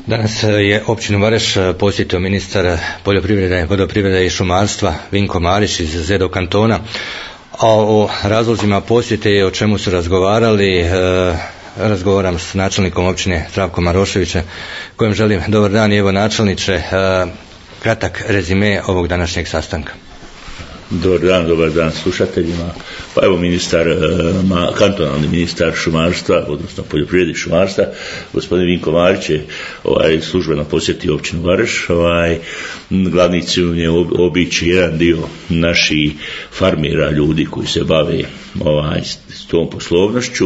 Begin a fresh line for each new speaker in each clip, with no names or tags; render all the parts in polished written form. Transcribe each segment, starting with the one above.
Danas je općinu Vareš posjetio ministar poljoprivrede, vodoprivrede i šumarstva Vinko Marić iz ZEDO kantona. A o razlozima posjete i o čemu su razgovarali, razgovaram s načelnikom općine Zdravkom Maroševićem, kojem želim dobar dan. I evo načelniče, kratak rezime ovog današnjeg sastanka.
Dobar dan slušateljima. Pa evo kantonalni ministar šumarstva, odnosno poljoprivrede i šumarstva, gospodin Vinko Marić je službeno posjetio općinu Vareš. Glavni cilj je obići jedan dio naših farmera, ljudi koji se bave s tom poslovnošću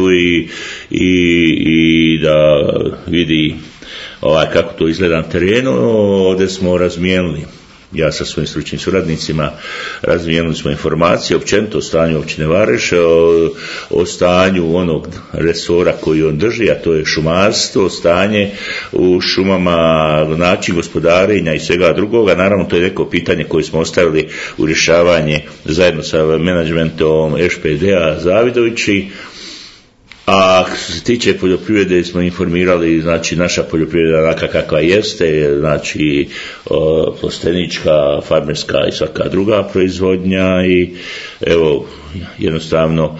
i da vidi kako to izgleda na terenu. Ovdje smo razmijenili, ja sa svojim stručnim suradnicima, razmijenili smo informacije općenito o stanju općine Vareš, o stanju onog resora koji on drži, a to je šumarstvo, stanje u šumama, način gospodarenja i svega drugoga. Naravno, to je neko pitanje koje smo ostavili u rješavanje zajedno sa menadžmentom ŠPD-a Zavidovići. A što se tiče poljoprivrede smo informirali, naša poljoprivreda onaka kakva jeste, plastenička, farmerska i svaka druga proizvodnja i evo jednostavno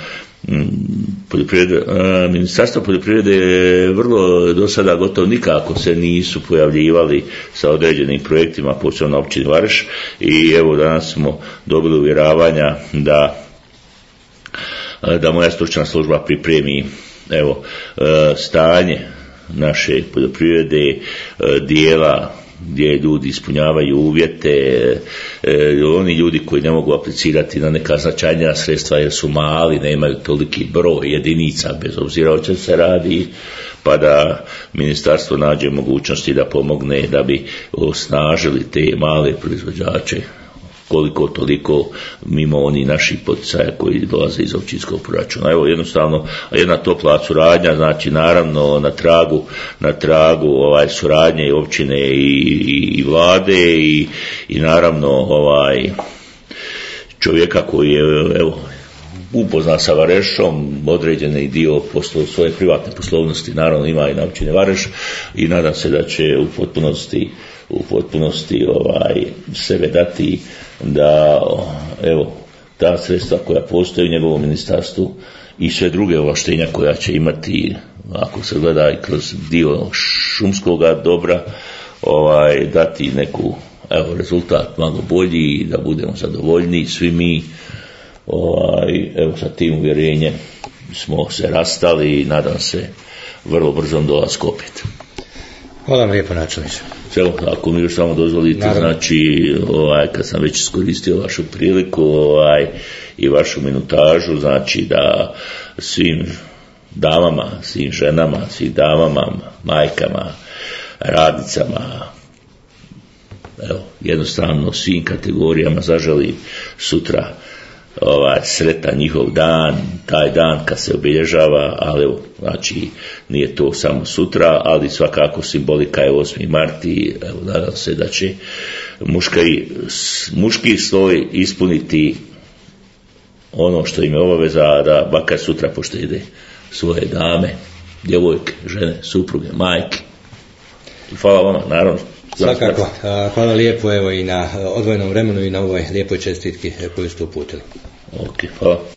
Ministarstvo poljoprivrede je vrlo do sada gotovo nikako se nisu pojavljivali sa određenim projektima, posebno na općini Vareš, i evo danas smo dobili uvjeravanja da moja stručna služba pripremi stanje naše poljoprivrede, dijela gdje ljudi ispunjavaju uvjete, oni ljudi koji ne mogu aplicirati na neka značajnija sredstva jer su mali, nemaju toliki broj jedinica bez obzira o čemu se radi, pa da ministarstvo nađe mogućnosti da pomogne da bi osnažili te male proizvođače koliko toliko mimo onih naših poticaja koji dolaze iz općinskog proračuna. Evo jednostavno jedna topla suradnja, naravno na tragu suradnje općine i vlade i naravno čovjeka koji je upoznan sa Varešom, određeni dio svoje privatne poslovnosti naravno ima i na općini Vareš i nadam se da će u potpunosti sebe dati da ta sredstva koja postoje u njegovom ministarstvu i sve druge ovlaštenja koja će imati, ako se gleda i kroz dio šumskoga dobra, dati neku rezultat malo bolji i da budemo zadovoljni svi mi. Sa tim uvjerenjem smo se rastali i nadam se vrlo brzom dolasku opet.
Hvala vam lijepo, načelniče.
Ako mi još samo dozvolite, kad sam već iskoristio vašu priliku i vašu minutažu, da svim damama, svim ženama, svim damama, majkama, radnicama, jednostavno svim kategorijama zaželim sutra sretan njihov dan, taj dan kad se obilježava, ali nije to samo sutra, ali svakako simbolika je 8. mart i nadam se da će muški sloj ispuniti ono što im je obaveza, da makar sutra poštede svoje dame, djevojke, žene, supruge, majke. Hvala vama, naravno.
Svakako, hvala lijepo i na odvojenom vremenu i na ovoj lijepoj čestitki koju ste uputili.
Hvala.